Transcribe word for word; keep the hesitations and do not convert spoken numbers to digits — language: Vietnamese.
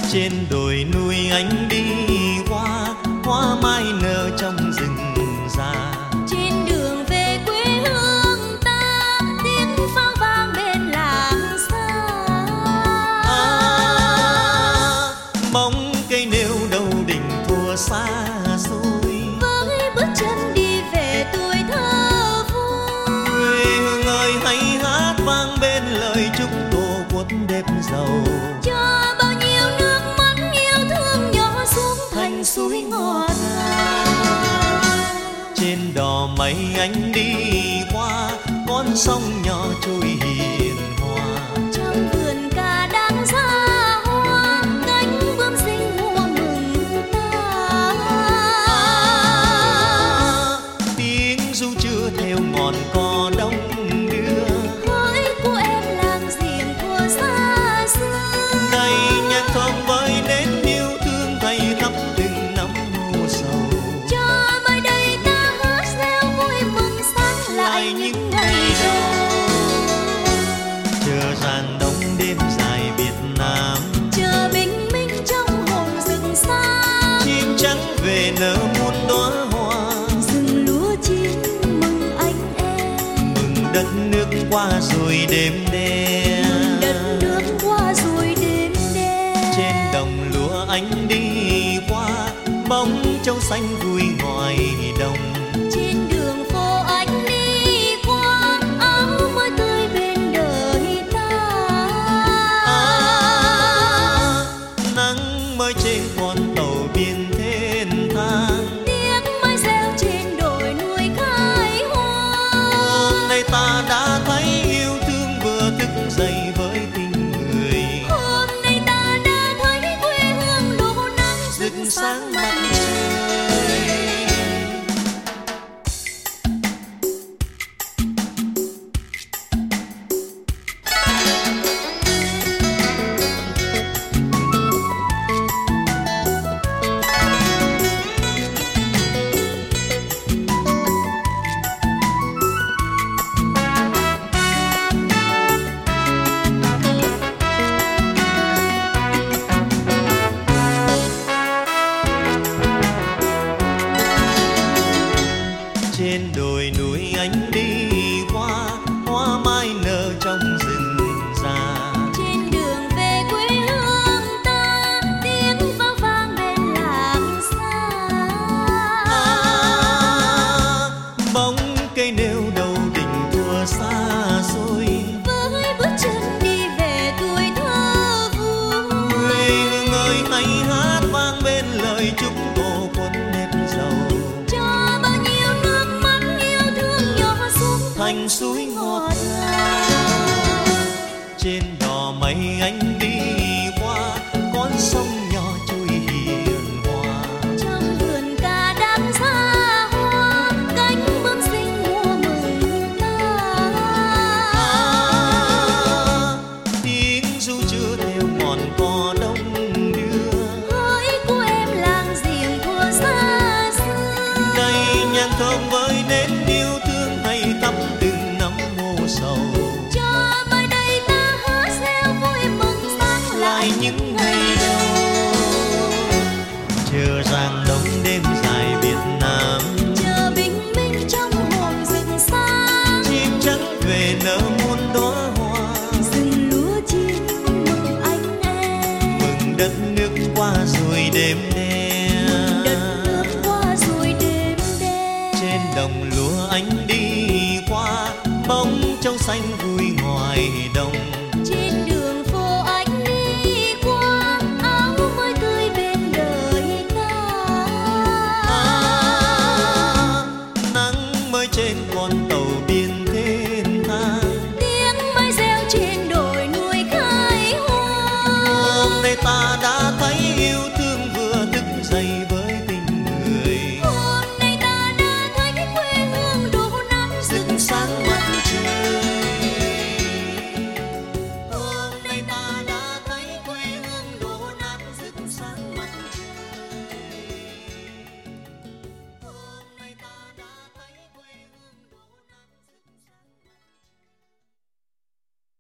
Trên đồi núi anh đi qua, hoa mai nở trong rừng già. Trên đường về quê hương ta, tiếng pháo vang bên làng xa. À, bóng cây nêu đầu đỉnh thua xa xôi, với bước chân đi về tuổi thơ vui. quê hương ơi hãy hát vang bên lời chúc tổ quốc đẹp giàu. Cho bao nhiêu nước mắt yêu thương nhỏ xuống thành suối ngọt ngào. Trên đò mây anh đi qua, con sông nhỏ trôi hiền hòa. Trong vườn cà đang ra hoa, cánh bướm xinh mùa mừng ta. À, tiếng ru chưa theo ngọn cò đông đưa, Hỡi của em làng giềng thuở xa xưa. đầy nhạc thơm với nét yêu thương thầy khắp từng năm mùa sầu. Cho mai đây ta hát reo vui mừng sáng lại những ngày đầu. Chờ rạng đông đêm dài Việt Nam, Chờ bình minh trong hồn rừng xa. chim trắng về nở muôn đóa hoa. Rừng lúa chín mừng anh em, Mừng đất nước qua rồi đêm đen, đất nước qua rồi đêm đen. trên đồng lúa anh đi qua, bóng trâu xanh vui ngoài đồng. Trên đường phố anh đi qua, áo mới tươi bên đời ta. À, nắng mới trên con tàu biên thênh thang, Tiếng mới reo trên đồi núi khai hoa. hôm nay ta đã thấy yêu thương vừa thức dậy với tình người. Hôm nay ta đã thấy quê hương đủ nắng Rực rực sáng sáng mặt mặt trời. Trên đồi núi anh đi qua, hoa mai nở trong rừng già. Trên đường về quê hương ta, tiếng pháo vang bên làng xa. À, bóng cây nêu đầu đỉnh thua xa xôi, Với bước chân đi về tuổi thơ vui. quê hương ơi hãy hát vang bên lời chúc tổ quốc đẹp giàu. Cho bao nhiêu nước mắt yêu thương nhỏ xuống Thành suối ngọt ngào. trên đò mây anh đi qua, con sông nhỏ trôi hiền hòa. Trong vườn cà đang ra hoa, cánh bướm xinh mùa mừng ta. À, tiếng ru chưa theo ngọn cò đông đưa, Hỡi của em làng giềng thuở xa xưa. đầy nhang thơm với nét yêu thương thầy khắp từng năm mùa sầu. Cho mai đây ta hát reo vui mừng sáng Lại lại những ngày đầu, chờ rạng đông đêm dài Việt Nam, chờ bình minh trong hồn rừng xa. chim trắng về nở muôn đóa hoa. Rừng lúa chín mừng anh em, Mừng đất nước qua rồi đêm đen, đất nước qua rồi đêm đen. trên đồng lúa anh đi qua, bóng trâu xanh vui ngoài đồng.